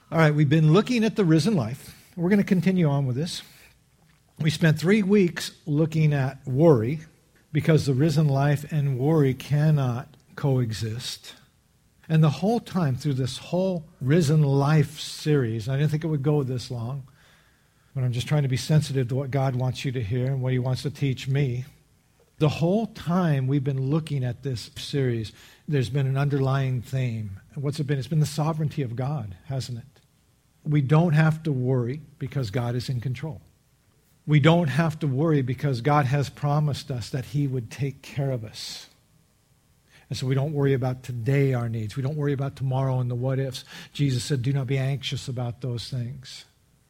All right, we've been looking at the risen life. We're going to continue on with this. We spent 3 weeks looking at worry because the risen life and worry cannot coexist. And the whole time through this whole risen life series, I didn't think it would go this long, but I'm just trying to be sensitive to what God wants you to hear and what He wants to teach me. The whole time we've been looking at this series, there's been an underlying theme. And what's it been? It's been the sovereignty of God, hasn't it? We don't have to worry because God is in control. We don't have to worry because God has promised us that He would take care of us. And so we don't worry about today, our needs. We don't worry about tomorrow and the what-ifs. Jesus said, do not be anxious about those things.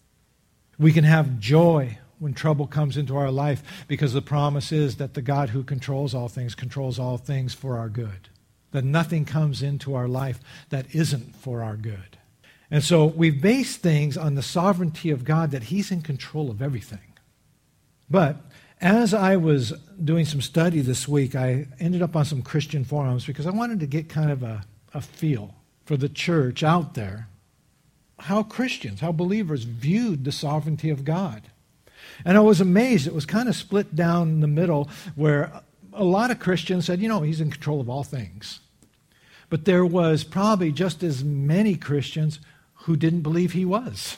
We can have joy when trouble comes into our life because the promise is that the God who controls all things for our good. That nothing comes into our life that isn't for our good. And so we've based things on the sovereignty of God, that He's in control of everything. But as I was doing some study this week, I ended up on some Christian forums because I wanted to get kind of a feel for the church out there, how Christians, how believers viewed the sovereignty of God. And I was amazed. It was kind of split down the middle where a lot of Christians said, He's in control of all things. But there was probably just as many Christians who didn't believe He was,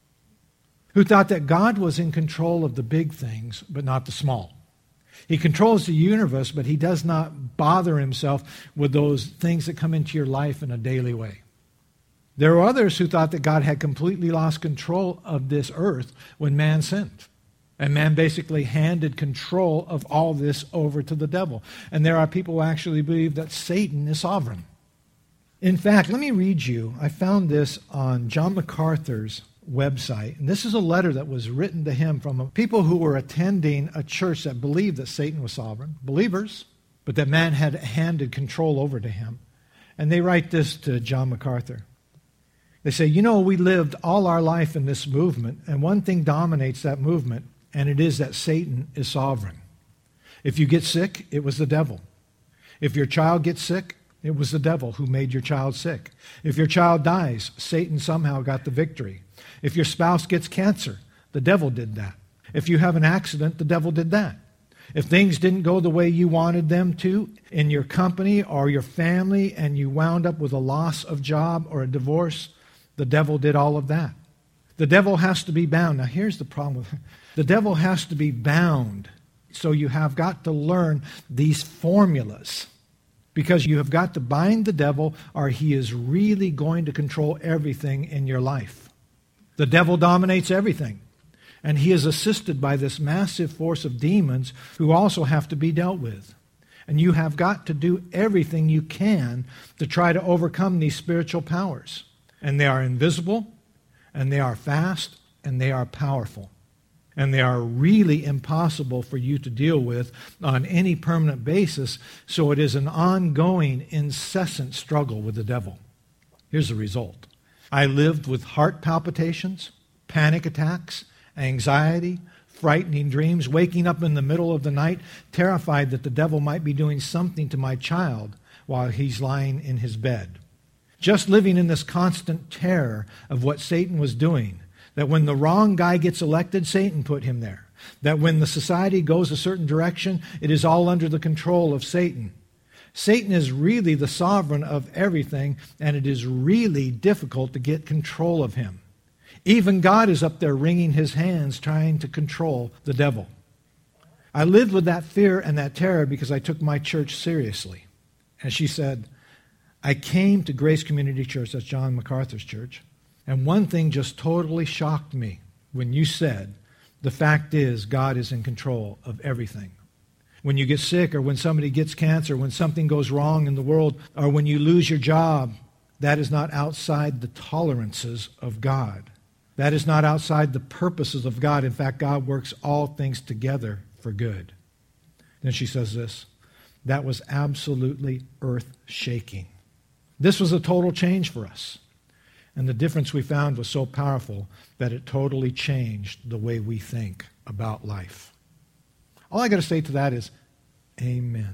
who thought that God was in control of the big things, but not the small. He controls the universe, but He does not bother Himself with those things that come into your life in a daily way. There were others who thought that God had completely lost control of this earth when man sinned. And man basically handed control of all this over to the devil. And there are people who actually believe that Satan is sovereign. In fact, let me read you. I found this on John MacArthur's website. And this is a letter that was written to him from people who were attending a church that believed that Satan was sovereign, believers, but that man had handed control over to him. And they write this to John MacArthur. They say, we lived all our life in this movement, and one thing dominates that movement, and it is that Satan is sovereign. If you get sick, it was the devil. If your child gets sick, it was the devil who made your child sick. If your child dies, Satan somehow got the victory. If your spouse gets cancer, the devil did that. If you have an accident, the devil did that. If things didn't go the way you wanted them to in your company or your family and you wound up with a loss of job or a divorce, the devil did all of that. The devil has to be bound. Now here's the problem with it. The devil has to be bound. So you have got to learn these formulas. Because you have got to bind the devil or he is really going to control everything in your life. The devil dominates everything. And he is assisted by this massive force of demons who also have to be dealt with. And you have got to do everything you can to try to overcome these spiritual powers. And they are invisible, and they are fast, and they are powerful. And they are really impossible for you to deal with on any permanent basis, so it is an ongoing, incessant struggle with the devil. Here's the result. I lived with heart palpitations, panic attacks, anxiety, frightening dreams, waking up in the middle of the night, terrified that the devil might be doing something to my child while he's lying in his bed. Just living in this constant terror of what Satan was doing. That when the wrong guy gets elected, Satan put him there. That when the society goes a certain direction, it is all under the control of Satan. Satan is really the sovereign of everything, and it is really difficult to get control of him. Even God is up there wringing his hands trying to control the devil. I lived with that fear and that terror because I took my church seriously. As she said, I came to Grace Community Church, that's John MacArthur's church, and one thing just totally shocked me when you said, the fact is God is in control of everything. When you get sick or when somebody gets cancer, when something goes wrong in the world, or when you lose your job, that is not outside the tolerances of God. That is not outside the purposes of God. In fact, God works all things together for good. Then she says this, that was absolutely earth-shaking. This was a total change for us. And the difference we found was so powerful that it totally changed the way we think about life. All I got to say to that is, amen.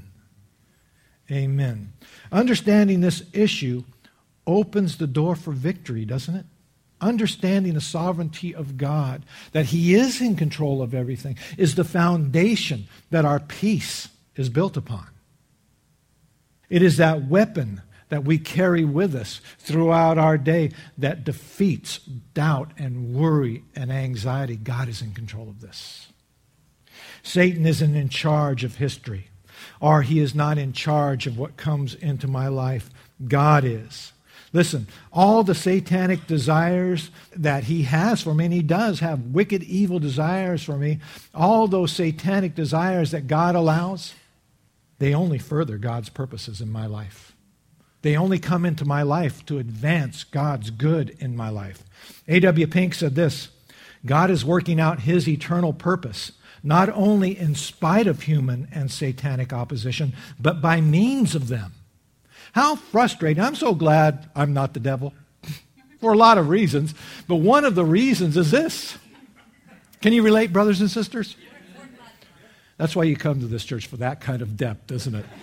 Amen. Understanding this issue opens the door for victory, doesn't it? understanding the sovereignty of God, that He is in control of everything, is the foundation that our peace is built upon. It is that weapon that we carry with us throughout our day that defeats doubt and worry and anxiety. God is in control of this. Satan isn't in charge of history, or he is not in charge of what comes into my life. God is. Listen, all the satanic desires that he has for me, and he does have wicked, evil desires for me, all those satanic desires that God allows, they only further God's purposes in my life. They only come into my life to advance God's good in my life. A.W. Pink said this, God is working out His eternal purpose, not only in spite of human and satanic opposition, but by means of them. How frustrating. I'm so glad I'm not the devil for a lot of reasons, but one of the reasons is this. Can you relate, brothers and sisters? That's why you come to this church, for that kind of depth, isn't it?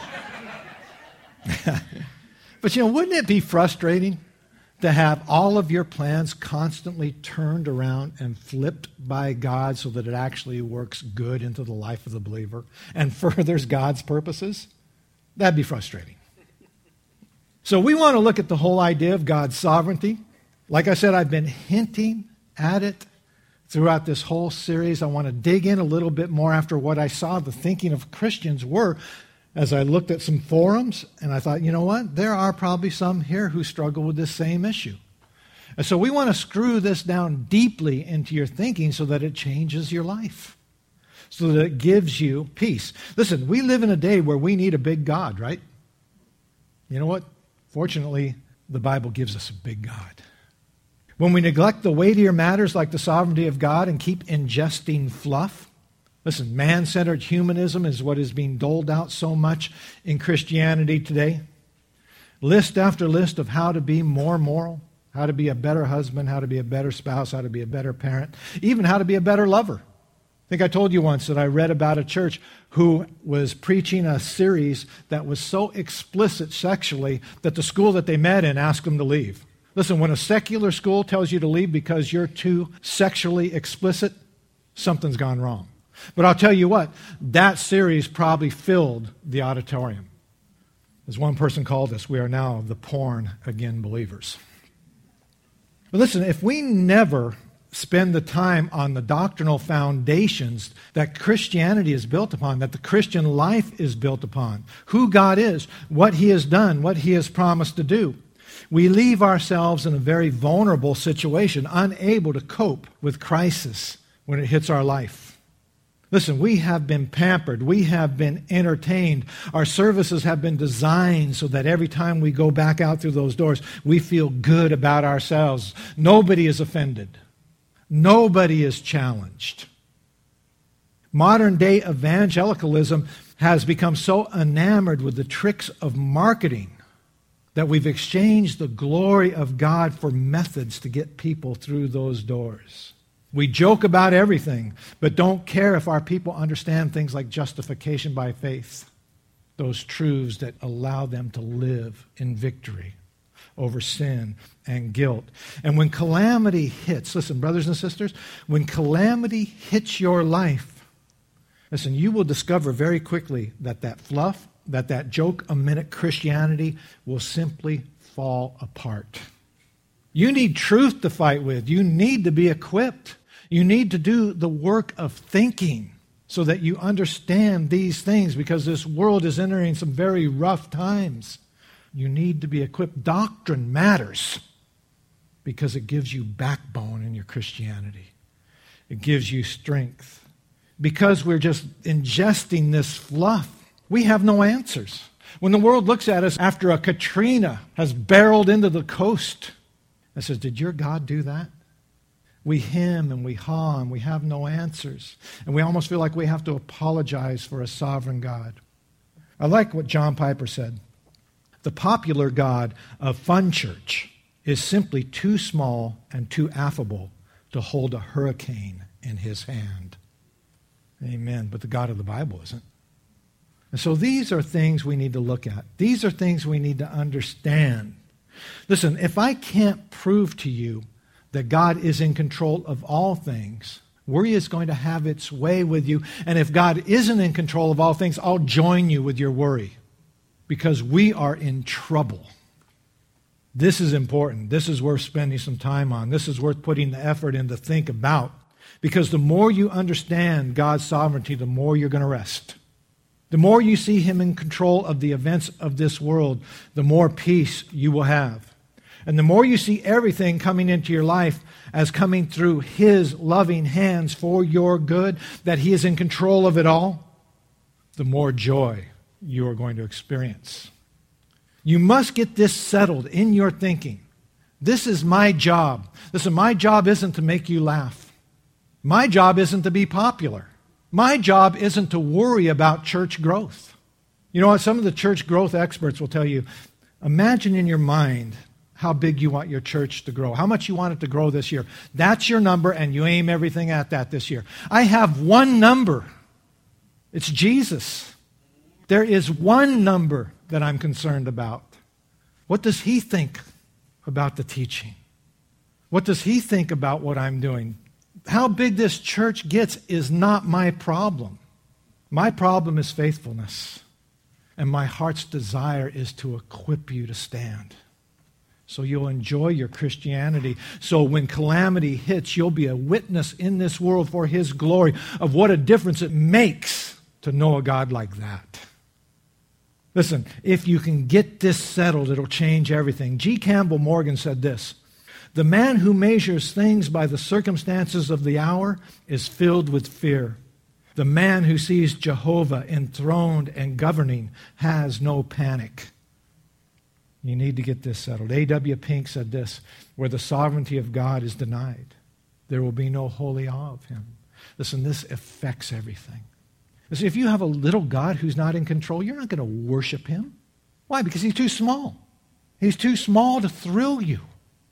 But wouldn't it be frustrating to have all of your plans constantly turned around and flipped by God so that it actually works good into the life of the believer and furthers God's purposes? That'd be frustrating. So we want to look at the whole idea of God's sovereignty. Like I said, I've been hinting at it throughout this whole series. I want to dig in a little bit more after what I saw the thinking of Christians were as I looked at some forums, and I thought, you know what? There are probably some here who struggle with this same issue. And so we want to screw this down deeply into your thinking so that it changes your life, so that it gives you peace. Listen, we live in a day where we need a big God, right? You know what? Fortunately, the Bible gives us a big God. When we neglect the weightier matters like the sovereignty of God and keep ingesting fluff, listen, man-centered humanism is what is being doled out so much in Christianity today. List after list of how to be more moral, how to be a better husband, how to be a better spouse, how to be a better parent, even how to be a better lover. I think I told you once that I read about a church who was preaching a series that was so explicit sexually that the school that they met in asked them to leave. Listen, when a secular school tells you to leave because you're too sexually explicit, something's gone wrong. But I'll tell you what, that series probably filled the auditorium. As one person called us, we are now the porn again believers. But listen, if we never spend the time on the doctrinal foundations that Christianity is built upon, that the Christian life is built upon, who God is, what He has done, what He has promised to do, we leave ourselves in a very vulnerable situation, unable to cope with crisis when it hits our life. Listen, we have been pampered. We have been entertained. Our services have been designed so that every time we go back out through those doors, we feel good about ourselves. Nobody is offended. Nobody is challenged. Modern day evangelicalism has become so enamored with the tricks of marketing that we've exchanged the glory of God for methods to get people through those doors. We joke about everything, but don't care if our people understand things like justification by faith, those truths that allow them to live in victory over sin and guilt. And when calamity hits, listen, brothers and sisters, when calamity hits your life, listen, you will discover very quickly that that fluff, that joke-a-minute Christianity will simply fall apart. You need truth to fight with. You need to be equipped. You need to do the work of thinking so that you understand these things, because this world is entering some very rough times. You need to be equipped. Doctrine matters because it gives you backbone in your Christianity. It gives you strength. Because we're just ingesting this fluff, we have no answers. When the world looks at us after a Katrina has barreled into the coast and says, "Did your God do that?" We hem and we haw and we have no answers. And we almost feel like we have to apologize for a sovereign God. I like what John Piper said. The popular God of Fun Church is simply too small and too affable to hold a hurricane in His hand. Amen. But the God of the Bible isn't. And so these are things we need to look at. These are things we need to understand. Listen, if I can't prove to you that God is in control of all things, worry is going to have its way with you. And if God isn't in control of all things, I'll join you with your worry, because we are in trouble. This is important. This is worth spending some time on. This is worth putting the effort in to think about. Because the more you understand God's sovereignty, the more you're going to rest. The more you see Him in control of the events of this world, the more peace you will have. And the more you see everything coming into your life as coming through His loving hands for your good, that He is in control of it all, the more joy you are going to experience. You must get this settled in your thinking. This is my job. Listen, my job isn't to make you laugh. My job isn't to be popular. My job isn't to worry about church growth. You know what? Some of the church growth experts will tell you, imagine in your mind how big you want your church to grow, how much you want it to grow this year. That's your number, and you aim everything at that this year. I have one number. It's Jesus. There is one number that I'm concerned about. What does He think about the teaching? What does He think about what I'm doing? How big this church gets is not my problem. My problem is faithfulness. And my heart's desire is to equip you to stand. So you'll enjoy your Christianity. So when calamity hits, you'll be a witness in this world for His glory of what a difference it makes to know a God like that. Listen, if you can get this settled, it'll change everything. G. Campbell Morgan said this: "The man who measures things by the circumstances of the hour is filled with fear. The man who sees Jehovah enthroned and governing has no panic." You need to get this settled. A.W. Pink said this: "Where the sovereignty of God is denied, there will be no holy awe of Him." Listen, this affects everything. Listen, if you have a little God who's not in control, you're not going to worship Him. Why? Because He's too small. He's too small to thrill you,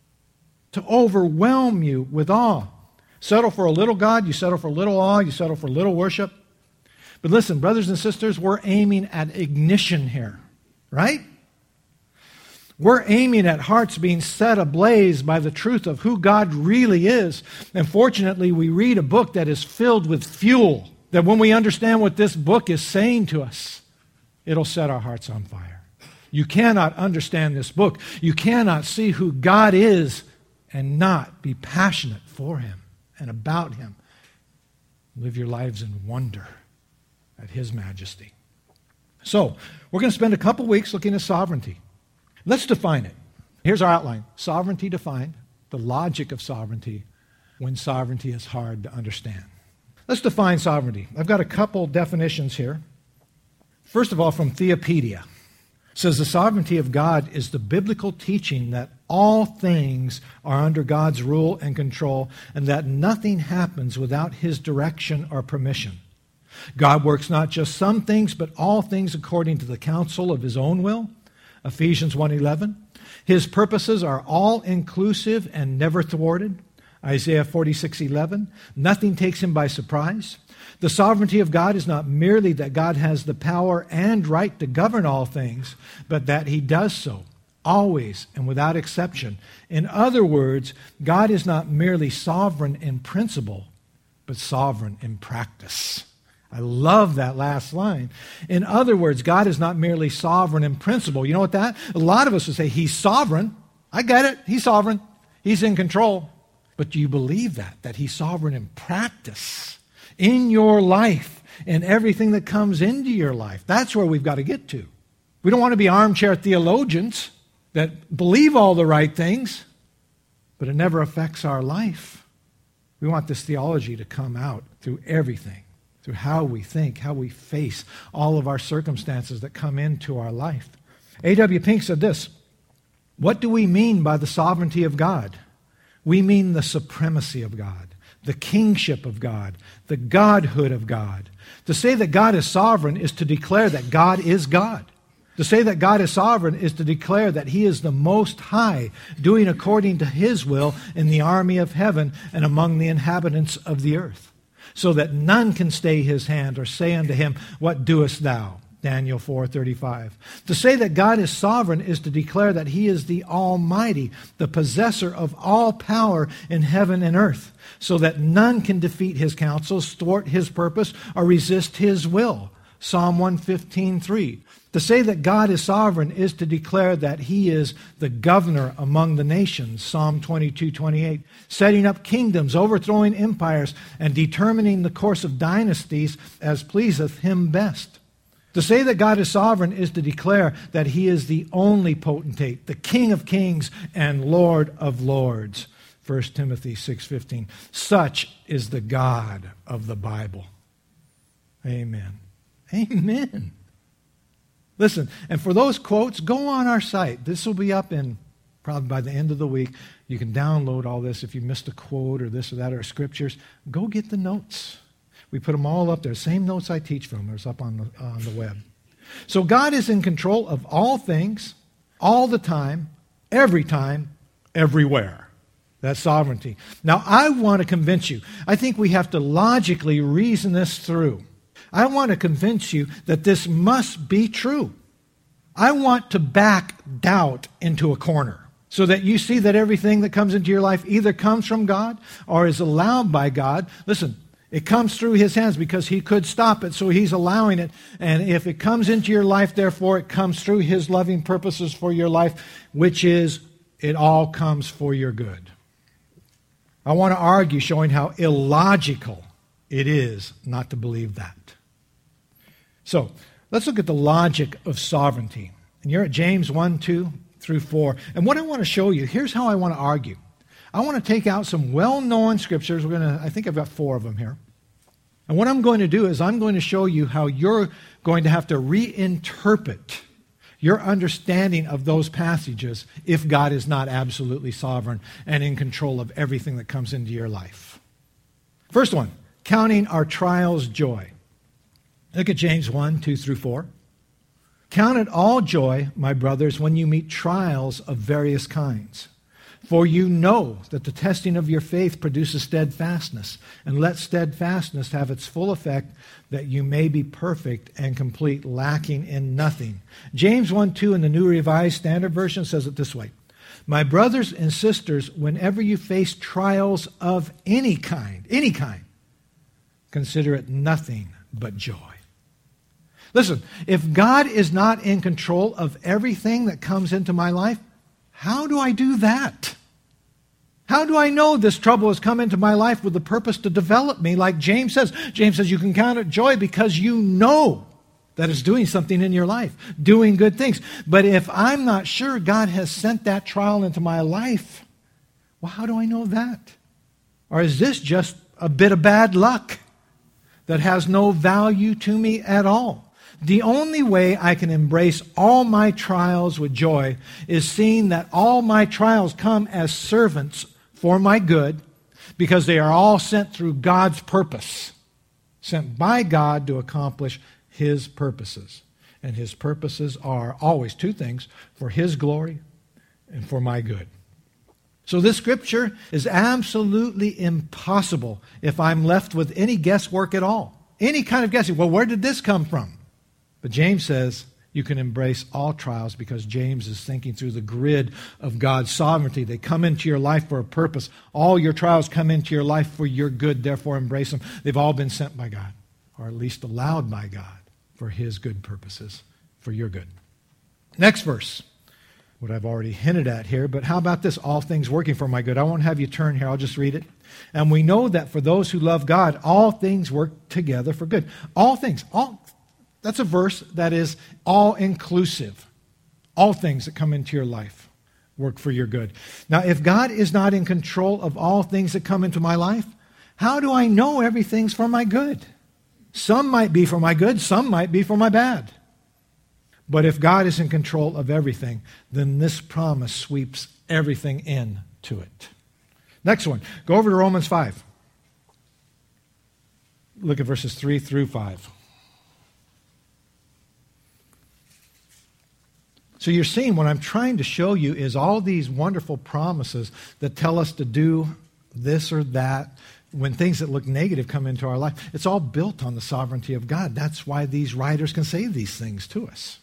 to overwhelm you with awe. Settle for a little God, you settle for little awe, you settle for little worship. But listen, brothers and sisters, we're aiming at ignition here, right? We're aiming at hearts being set ablaze by the truth of who God really is. And fortunately, we read a book that is filled with fuel, that when we understand what this book is saying to us, it'll set our hearts on fire. You cannot understand this book. You cannot see who God is and not be passionate for Him and about Him. Live your lives in wonder at His majesty. So, we're going to spend a couple weeks looking at sovereignty. Let's define it. Here's our outline. Sovereignty defined, the logic of sovereignty when sovereignty is hard to understand. Let's define sovereignty. I've got a couple definitions here. First of all, from Theopedia. It says the sovereignty of God is the biblical teaching that all things are under God's rule and control, and that nothing happens without His direction or permission. God works not just some things, but all things according to the counsel of His own will. Ephesians 1:11. His purposes are all inclusive and never thwarted. Isaiah 46:11. Nothing takes Him by surprise. The sovereignty of God is not merely that God has the power and right to govern all things, but that He does so, always and without exception. In other words, God is not merely sovereign in principle, but sovereign in practice. I love that last line. In other words, God is not merely sovereign in principle. You know what that? A lot of us would say, He's sovereign. I get it. He's sovereign. He's in control. But do you believe that He's sovereign in practice, in your life, in everything that comes into your life? That's where we've got to get to. We don't want to be armchair theologians that believe all the right things, but it never affects our life. We want this theology to come out through everything, through how we think, how we face all of our circumstances that come into our life. A.W. Pink said this: what do we mean by the sovereignty of God? We mean the supremacy of God, the kingship of God, the godhood of God. To say that God is sovereign is to declare that God is God. To say that God is sovereign is to declare that He is the Most High, doing according to His will in the army of heaven and among the inhabitants of the earth, so that none can stay His hand or say unto Him, what doest thou? Daniel 4:35. To say that God is sovereign is to declare that he is the Almighty, the possessor of all power in heaven and earth, so that none can defeat his counsel, thwart his purpose, or resist his will. Psalm 115:3. To say that God is sovereign is to declare that he is the governor among the nations. Psalm 22:28. Setting up kingdoms, overthrowing empires, and determining the course of dynasties as pleaseth him best. To say that God is sovereign is to declare that he is the only potentate, the King of kings and Lord of lords. 1 Timothy 6:15. Such is the God of the Bible. Amen. Amen. Listen, and for those quotes, go on our site. This will be up in probably by the end of the week. You can download all this if you missed a quote or this or that or scriptures. Go get the notes. We put them all up there. Same notes I teach from. There's up on the web. So God is in control of all things, all the time, everywhere. That's sovereignty. Now, I want to convince you. I think we have to logically reason this through. I want to convince you that this must be true. I want to back doubt into a corner so that you see that everything that comes into your life either comes from God or is allowed by God. Listen, it comes through his hands because he could stop it, so he's allowing it. And if it comes into your life, therefore, it comes through his loving purposes for your life, which is it all comes for your good. I want to argue showing how illogical it is not to believe that. So, let's look at the logic of sovereignty. And you're at James 1:2-4. And what I want to show you, here's how I want to argue. I want to take out some well-known scriptures. I think I've got 4 of them here. And what I'm going to do is I'm going to show you how you're going to have to reinterpret your understanding of those passages if God is not absolutely sovereign and in control of everything that comes into your life. First one, counting our trials joy. Look at James 1:2-4. Count it all joy, my brothers, when you meet trials of various kinds. For you know that the testing of your faith produces steadfastness, and let steadfastness have its full effect, that you may be perfect and complete, lacking in nothing. James 1:2 in the New Revised Standard Version says it this way. My brothers and sisters, whenever you face trials of any kind, consider it nothing but joy. Listen, if God is not in control of everything that comes into my life, how do I do that? How do I know this trouble has come into my life with the purpose to develop me? Like James says. James says you can count it joy because you know that it's doing something in your life, doing good things. But if I'm not sure God has sent that trial into my life, well, how do I know that? Or is this just a bit of bad luck that has no value to me at all? The only way I can embrace all my trials with joy is seeing that all my trials come as servants for my good, because they are all sent through God's purpose, sent by God to accomplish his purposes. And his purposes are always 2 things, for his glory and for my good. So this scripture is absolutely impossible if I'm left with any guesswork at all. Any kind of guessing. Well, where did this come from? But James says you can embrace all trials because James is thinking through the grid of God's sovereignty. They come into your life for a purpose. All your trials come into your life for your good, therefore embrace them. They've all been sent by God, or at least allowed by God for his good purposes, for your good. Next verse, what I've already hinted at here, but how about this? All things working for my good. I won't have you turn here. I'll just read it. And we know that for those who love God, all things work together for good. All things, that's a verse that is all-inclusive. All things that come into your life work for your good. Now, if God is not in control of all things that come into my life, how do I know everything's for my good? Some might be for my good, some might be for my bad. But if God is in control of everything, then this promise sweeps everything into it. Next one, go over to Romans 5. Look at verses 3-5. So you're seeing what I'm trying to show you is all these wonderful promises that tell us to do this or that, when things that look negative come into our life, it's all built on the sovereignty of God. That's why these writers can say these things to us.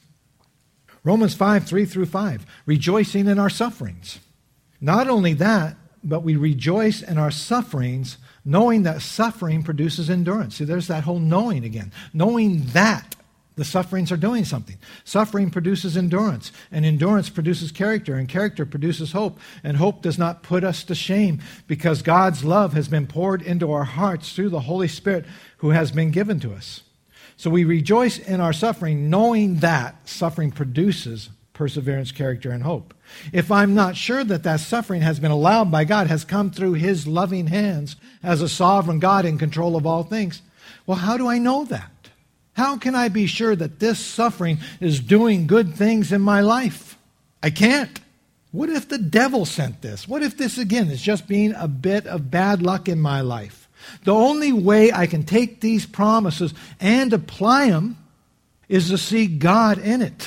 Romans 5:3-5, rejoicing in our sufferings. Not only that, but we rejoice in our sufferings, knowing that suffering produces endurance. See, there's that whole knowing again. Knowing that the sufferings are doing something. Suffering produces endurance, and endurance produces character, and character produces hope. And hope does not put us to shame, because God's love has been poured into our hearts through the Holy Spirit who has been given to us. So we rejoice in our suffering, knowing that suffering produces perseverance, character, and hope. If I'm not sure that that suffering has been allowed by God, has come through His loving hands as a sovereign God in control of all things, well, how do I know that? How can I be sure that this suffering is doing good things in my life? I can't. What if the devil sent this? What if this, again, is just being a bit of bad luck in my life? The only way I can take these promises and apply them is to see God in it,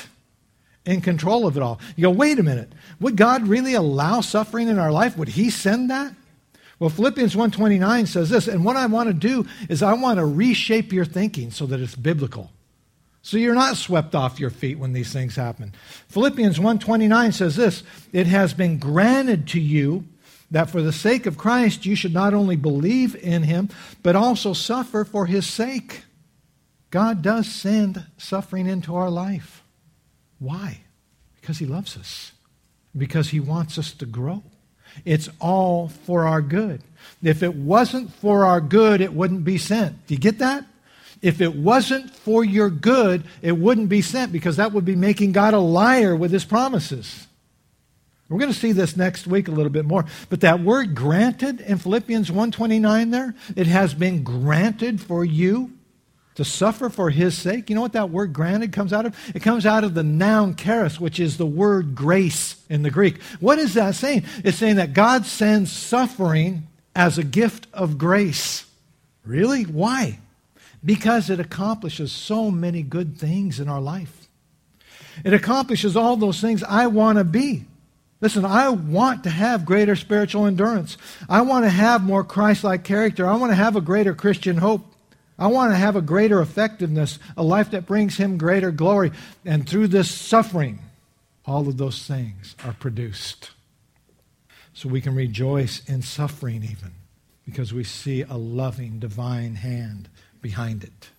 in control of it all. You go, wait a minute. Would God really allow suffering in our life? Would He send that? Well, Philippians 1:29 says this, and what I want to do is I want to reshape your thinking so that it's biblical. So you're not swept off your feet when these things happen. Philippians 1:29 says this, it has been granted to you that for the sake of Christ you should not only believe in Him, but also suffer for His sake. God does send suffering into our life. Why? Because He loves us. Because He wants us to grow. It's all for our good. If it wasn't for our good, it wouldn't be sent. Do you get that? If it wasn't for your good, it wouldn't be sent, because that would be making God a liar with His promises. We're going to see this next week a little bit more. But that word granted in Philippians 1:29 there, it has been granted for you to suffer for His sake. You know what that word granted comes out of? It comes out of the noun charis, which is the word grace in the Greek. What is that saying? It's saying that God sends suffering as a gift of grace. Really? Why? Because it accomplishes so many good things in our life. It accomplishes all those things I want to be. Listen, I want to have greater spiritual endurance. I want to have more Christ-like character. I want to have a greater Christian hope. I want to have a greater effectiveness, a life that brings Him greater glory. And through this suffering, all of those things are produced. So we can rejoice in suffering even, because we see a loving, divine hand behind it.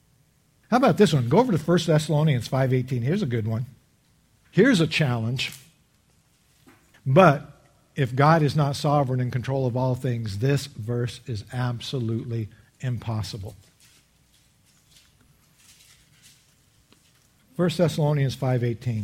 How about this one? Go over to 1 Thessalonians 5:18. Here's a good one. Here's a challenge. But if God is not sovereign in control of all things, this verse is absolutely impossible. 1 Thessalonians 5:18.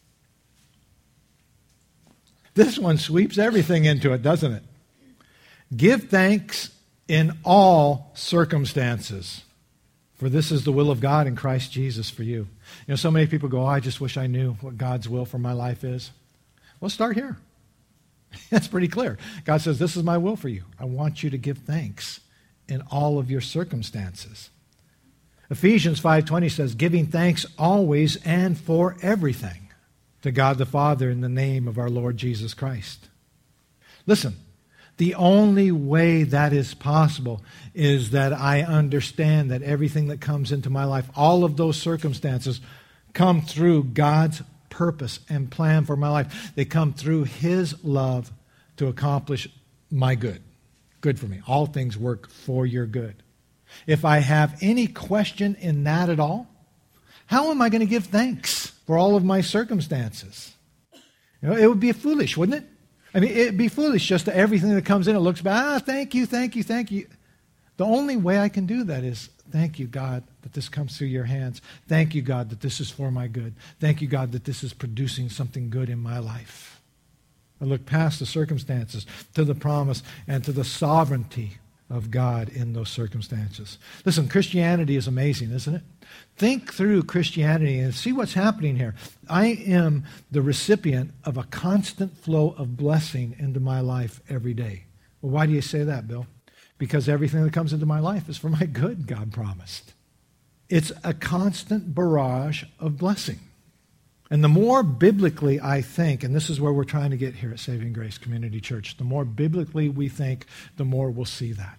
This one sweeps everything into it, doesn't it? Give thanks in all circumstances, for this is the will of God in Christ Jesus for you. You know, so many people go, I just wish I knew what God's will for my life is. Well, start here. That's pretty clear. God says, this is my will for you. I want you to give thanks in all of your circumstances. Ephesians 5:20 says, giving thanks always and for everything to God the Father in the name of our Lord Jesus Christ. Listen, the only way that is possible is that I understand that everything that comes into my life, all of those circumstances, come through God's purpose and plan for my life. They come through His love to accomplish my good. Good for me. All things work for your good. If I have any question in that at all, how am I going to give thanks for all of my circumstances? You know, it would be foolish, wouldn't it? I mean, it'd be foolish just to everything that comes in, it looks bad. Thank you, thank you, thank you. The only way I can do that is, thank you, God, that this comes through your hands. Thank you, God, that this is for my good. Thank you, God, that this is producing something good in my life. I look past the circumstances to the promise and to the sovereignty of God in those circumstances. Listen, Christianity is amazing, isn't it? Think through Christianity and see what's happening here. I am the recipient of a constant flow of blessing into my life every day. Well, why do you say that, Bill? Because everything that comes into my life is for my good, God promised. It's a constant barrage of blessing. And the more biblically I think, and this is where we're trying to get here at Saving Grace Community Church, the more biblically we think, the more we'll see that.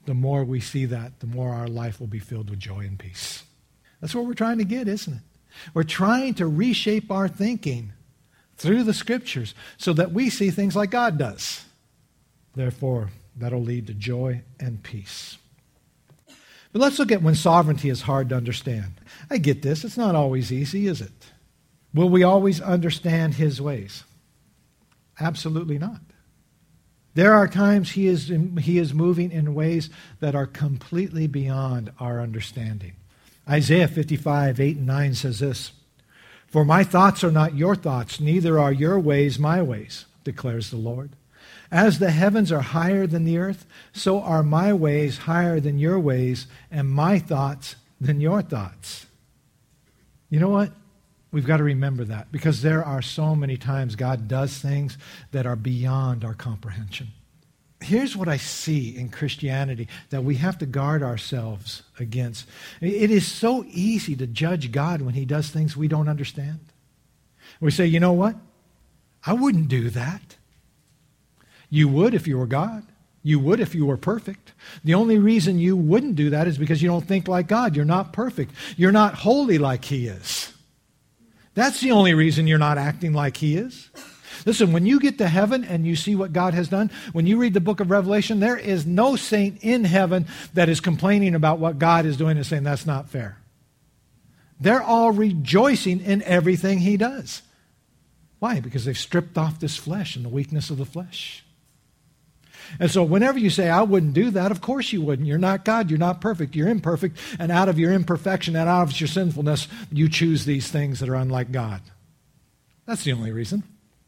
the more we see that, the more our life will be filled with joy and peace. That's what we're trying to get, isn't it? We're trying to reshape our thinking through the Scriptures so that we see things like God does. Therefore, that'll lead to joy and peace. But let's look at when sovereignty is hard to understand. I get this. It's not always easy, is it? Will we always understand His ways? Absolutely not. There are times He is moving in ways that are completely beyond our understanding. Isaiah 55, 8 and 9 says this, "For my thoughts are not your thoughts, neither are your ways my ways, declares the Lord. As the heavens are higher than the earth, so are my ways higher than your ways, and my thoughts than your thoughts." You know what? We've got to remember that, because there are so many times God does things that are beyond our comprehension. Here's what I see in Christianity that we have to guard ourselves against. It is so easy to judge God when He does things we don't understand. We say, you know what? I wouldn't do that. You would if you were God. You would if you were perfect. The only reason you wouldn't do that is because you don't think like God. You're not perfect. You're not holy like He is. That's the only reason you're not acting like He is. Listen, when you get to heaven and you see what God has done, when you read the book of Revelation, there is no saint in heaven that is complaining about what God is doing and saying that's not fair. They're all rejoicing in everything He does. Why? Because they've stripped off this flesh and the weakness of the flesh. And so whenever you say, I wouldn't do that, of course you wouldn't. You're not God. You're not perfect. You're imperfect. And out of your imperfection and out of your sinfulness, you choose these things that are unlike God. That's the only reason.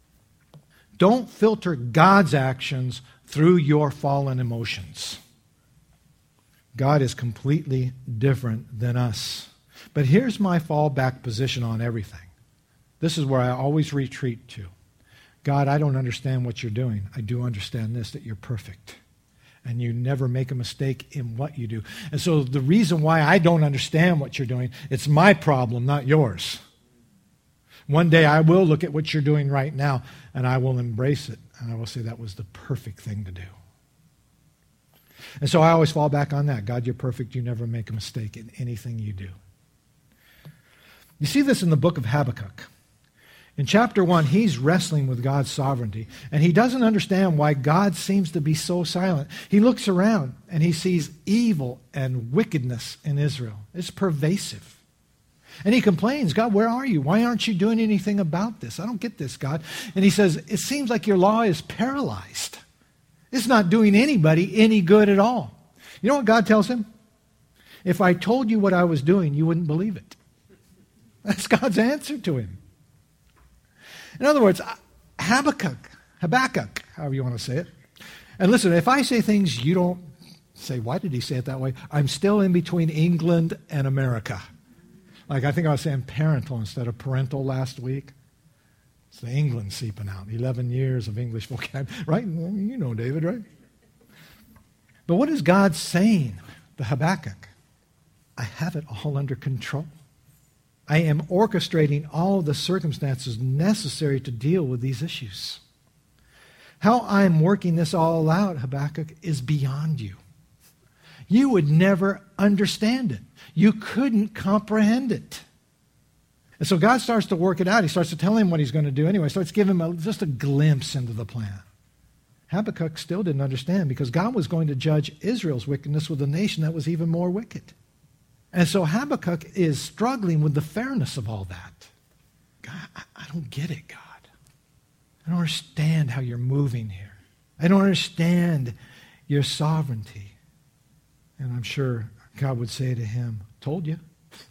Don't filter God's actions through your fallen emotions. God is completely different than us. But here's my fallback position on everything. This is where I always retreat to. God, I don't understand what you're doing. I do understand this, that you're perfect. And you never make a mistake in what you do. And so the reason why I don't understand what you're doing, it's my problem, not yours. One day I will look at what you're doing right now, and I will embrace it. And I will say that was the perfect thing to do. And so I always fall back on that. God, you're perfect. You never make a mistake in anything you do. You see this in the book of Habakkuk. In chapter 1, he's wrestling with God's sovereignty, and he doesn't understand why God seems to be so silent. He looks around, and he sees evil and wickedness in Israel. It's pervasive. And he complains, God, where are you? Why aren't you doing anything about this? I don't get this, God. And he says, it seems like your law is paralyzed. It's not doing anybody any good at all. You know what God tells him? If I told you what I was doing, you wouldn't believe it. That's God's answer to him. In other words, Habakkuk, however you want to say it. And listen, if I say things you don't say, why did he say it that way? I'm still in between England and America. Like I think I was saying parental instead of parental last week. It's the England seeping out. 11 years of English vocabulary. Right? You know David, right? But what is God saying to Habakkuk? I have it all under control. I am orchestrating all of the circumstances necessary to deal with these issues. How I'm working this all out, Habakkuk, is beyond you. You would never understand it. You couldn't comprehend it. And so God starts to work it out. He starts to tell him what he's going to do anyway. He starts to give him just a glimpse into the plan. Habakkuk still didn't understand because God was going to judge Israel's wickedness with a nation that was even more wicked. And so Habakkuk is struggling with the fairness of all that. God, I don't get it, God. I don't understand how you're moving here. I don't understand your sovereignty. And I'm sure God would say to him, told you.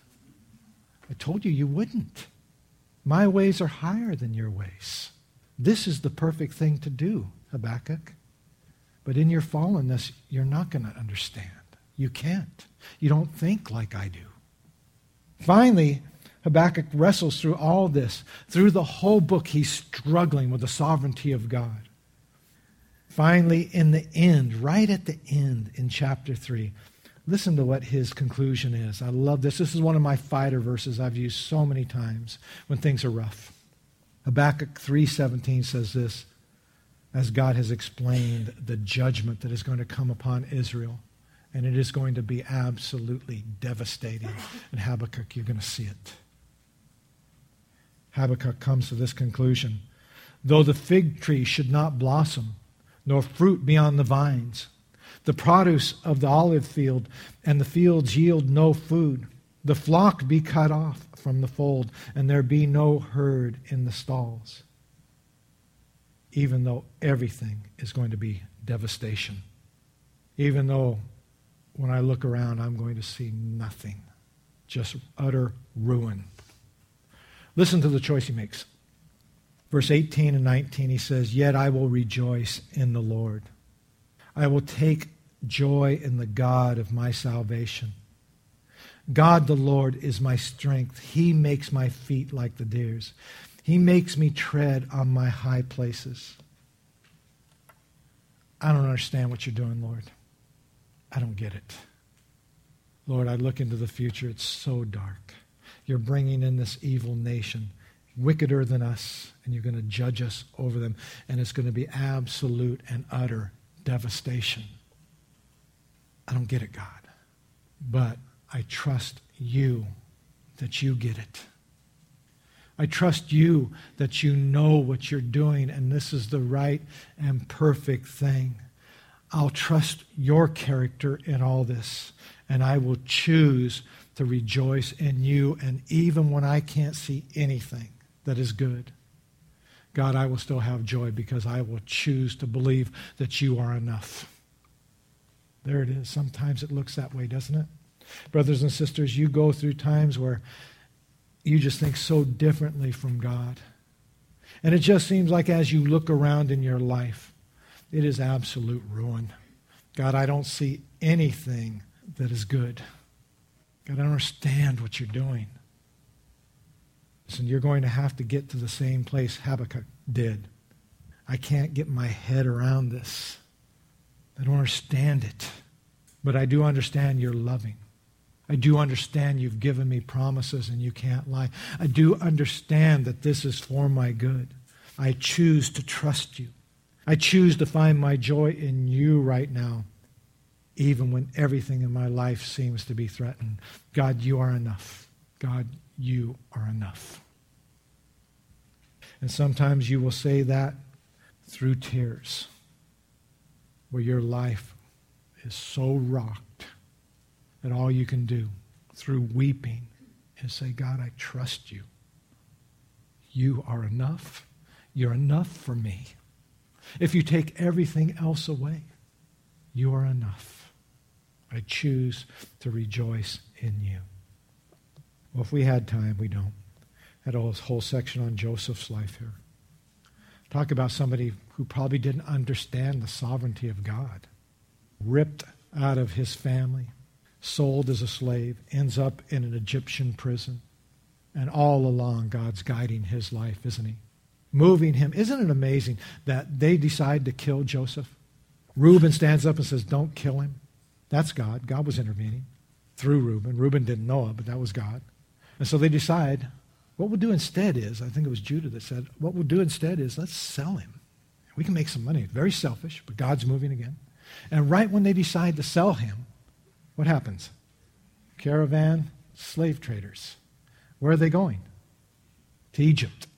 I told you you wouldn't. My ways are higher than your ways. This is the perfect thing to do, Habakkuk. But in your fallenness, you're not going to understand. You can't. You don't think like I do. Finally, Habakkuk wrestles through all this. Through the whole book, he's struggling with the sovereignty of God. Finally, in the end, right at the end in chapter 3, listen to what his conclusion is. I love this. This is one of my fighter verses I've used so many times when things are rough. Habakkuk 3:17 says this, as God has explained the judgment that is going to come upon Israel And it is going to be absolutely devastating. And Habakkuk, you're going to see it. Habakkuk comes to this conclusion. Though the fig tree should not blossom, nor fruit be on the vines, the produce of the olive field and the fields yield no food, the flock be cut off from the fold, and there be no herd in the stalls. Even though everything is going to be devastation. Even though when I look around, I'm going to see nothing. Just utter ruin. Listen to the choice he makes. Verse 18 and 19, he says, Yet I will rejoice in the Lord. I will take joy in the God of my salvation. God the Lord is my strength. He makes my feet like the deer's. He makes me tread on my high places. I don't understand what you're doing, Lord. I don't get it. Lord, I look into the future. It's so dark. You're bringing in this evil nation, wickeder than us, and you're going to judge us over them, and it's going to be absolute and utter devastation. I don't get it, God. But I trust you that you get it. I trust you that you know what you're doing, and this is the right and perfect thing. I'll trust your character in all this, and I will choose to rejoice in you, and even when I can't see anything that is good, God, I will still have joy because I will choose to believe that you are enough. There it is. Sometimes it looks that way, doesn't it? Brothers and sisters, you go through times where you just think so differently from God. And it just seems like as you look around in your life, it is absolute ruin. God, I don't see anything that is good. God, I don't understand what you're doing. Listen, you're going to have to get to the same place Habakkuk did. I can't get my head around this. I don't understand it. But I do understand you're loving. I do understand you've given me promises and you can't lie. I do understand that this is for my good. I choose to trust you. I choose to find my joy in you right now, even when everything in my life seems to be threatened. God, you are enough. God, you are enough. And sometimes you will say that through tears, where your life is so rocked that all you can do through weeping is say, God, I trust you. You are enough. You're enough for me. If you take everything else away, you are enough. I choose to rejoice in you. Well, if we had time, we don't. Had a whole section on Joseph's life here. Talk about somebody who probably didn't understand the sovereignty of God. Ripped out of his family, sold as a slave, ends up in an Egyptian prison. And all along, God's guiding his life, isn't he? Moving him. Isn't it amazing that they decide to kill Joseph? Reuben stands up and says, don't kill him. That's God. God was intervening through Reuben. Reuben didn't know it, but that was God. And so they decide, what we'll do instead is, I think it was Judah that said, what we'll do instead is let's sell him. We can make some money. Very selfish, but God's moving again. And right when they decide to sell him, what happens? Caravan, slave traders. Where are they going? To Egypt.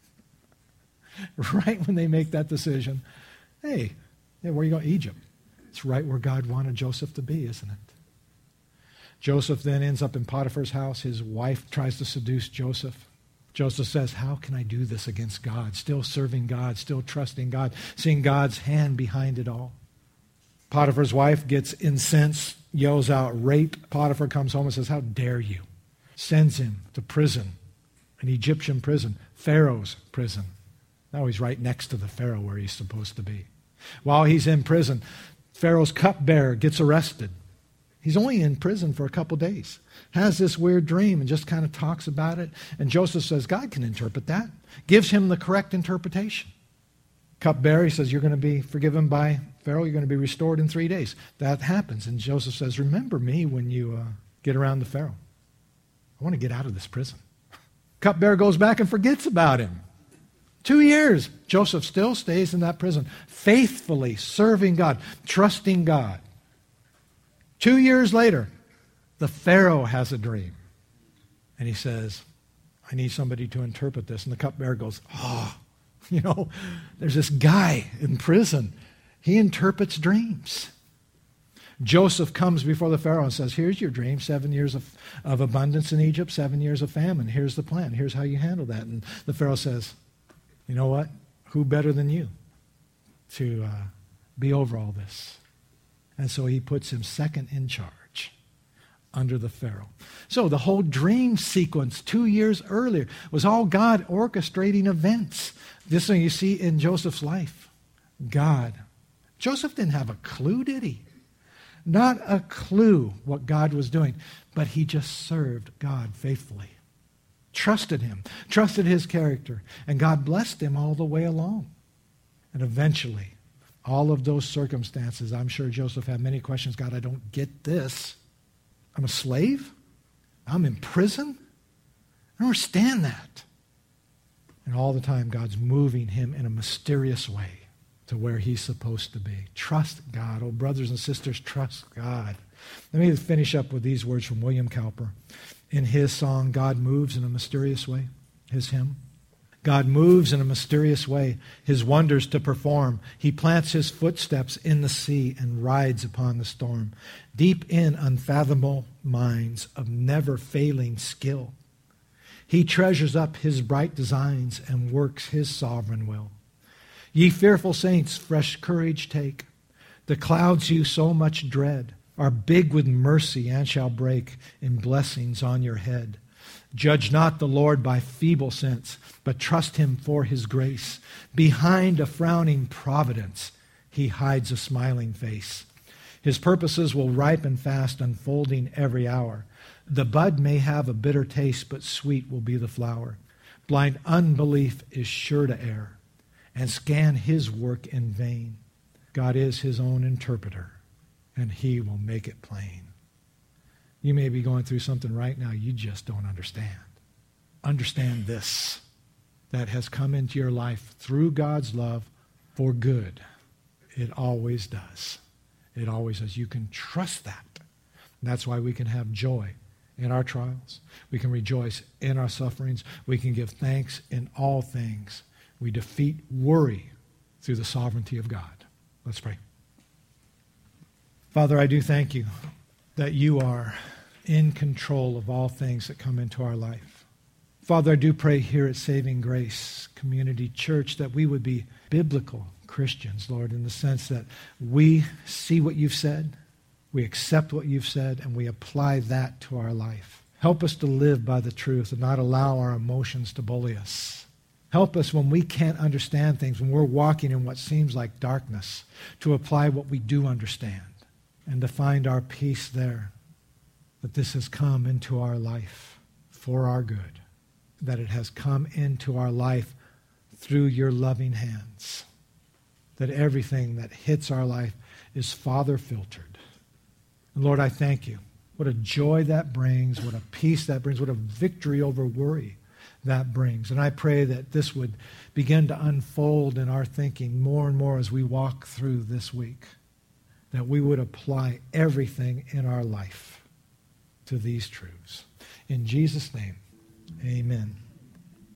Right when they make that decision, hey, where are you going? Egypt. It's right where God wanted Joseph to be, isn't it? Joseph then ends up in Potiphar's house. His wife tries to seduce Joseph. Joseph says, how can I do this against God? Still serving God, still trusting God, seeing God's hand behind it all. Potiphar's wife gets incensed, yells out, rape. Potiphar comes home and says, how dare you? Sends him to prison, an Egyptian prison, Pharaoh's prison. Now he's right next to the Pharaoh where he's supposed to be. While he's in prison, Pharaoh's cupbearer gets arrested. He's only in prison for a couple days. Has this weird dream and just kind of talks about it. And Joseph says, God can interpret that. Gives him the correct interpretation. Cupbearer, he says, you're going to be forgiven by Pharaoh. You're going to be restored in 3 days. That happens. And Joseph says, remember me when you get around the Pharaoh. I want to get out of this prison. Cupbearer goes back and forgets about him. 2 years. Joseph still stays in that prison, faithfully serving God, trusting God. 2 years later, the Pharaoh has a dream. And he says, I need somebody to interpret this. And the cupbearer goes, there's this guy in prison. He interprets dreams. Joseph comes before the Pharaoh and says, here's your dream, 7 years of abundance in Egypt, 7 years of famine. Here's the plan. Here's how you handle that. And the Pharaoh says, you know what? Who better than you to be over all this? And so he puts him second in charge under the Pharaoh. So the whole dream sequence 2 years earlier was all God orchestrating events. This thing you see in Joseph's life. God. Joseph didn't have a clue, did he? Not a clue what God was doing, but he just served God faithfully. Trusted him, trusted his character, and God blessed him all the way along. And eventually, all of those circumstances, I'm sure Joseph had many questions. God, I don't get this. I'm a slave? I'm in prison? I don't understand that. And all the time, God's moving him in a mysterious way to where he's supposed to be. Trust God. Oh, brothers and sisters, trust God. Let me finish up with these words from William Cowper. In his song, God Moves in a Mysterious Way, his hymn. God moves in a mysterious way, his wonders to perform. He plants his footsteps in the sea and rides upon the storm. Deep in unfathomable minds of never-failing skill, he treasures up his bright designs and works his sovereign will. Ye fearful saints, fresh courage take. The clouds you so much dread are big with mercy and shall break in blessings on your head. Judge not the Lord by feeble sense, but trust him for his grace. Behind a frowning providence, he hides a smiling face. His purposes will ripen fast, unfolding every hour. The bud may have a bitter taste, but sweet will be the flower. Blind unbelief is sure to err and scan his work in vain. God is his own interpreter, and he will make it plain. You may be going through something right now you just don't understand. Understand this, that has come into your life through God's love for good. It always does. It always does. You can trust that. And that's why we can have joy in our trials. We can rejoice in our sufferings. We can give thanks in all things. We defeat worry through the sovereignty of God. Let's pray. Father, I do thank you that you are in control of all things that come into our life. Father, I do pray here at Saving Grace Community Church that we would be biblical Christians, Lord, in the sense that we see what you've said, we accept what you've said, and we apply that to our life. Help us to live by the truth and not allow our emotions to bully us. Help us when we can't understand things, when we're walking in what seems like darkness, to apply what we do understand and to find our peace there, that this has come into our life for our good, that it has come into our life through your loving hands, that everything that hits our life is Father-filtered. And Lord, I thank you. What a joy that brings, what a peace that brings, what a victory over worry that brings. And I pray that this would begin to unfold in our thinking more and more as we walk through this week, that we would apply everything in our life to these truths. In Jesus' name, amen.